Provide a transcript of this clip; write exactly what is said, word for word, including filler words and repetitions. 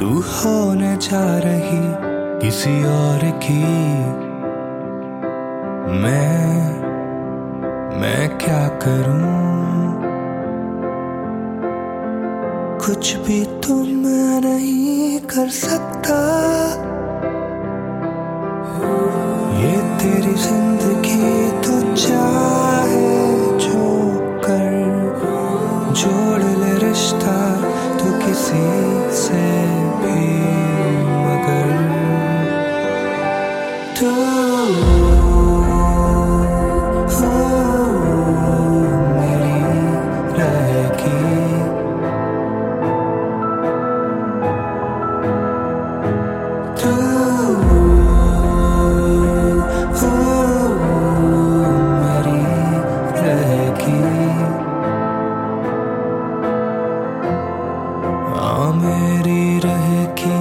तू होने जा रही किसी और की। मैं मैं क्या करूं, कुछ भी तो मैं नहीं कर सकता। ये तेरी जिंदगी तो चाहे जो कर, जोड़ ले रिश्ता तो किसी से भी, मगर तू हो मेरी रहेगी। तू हो मेरी रहेगी। आ मेरी रहेगी।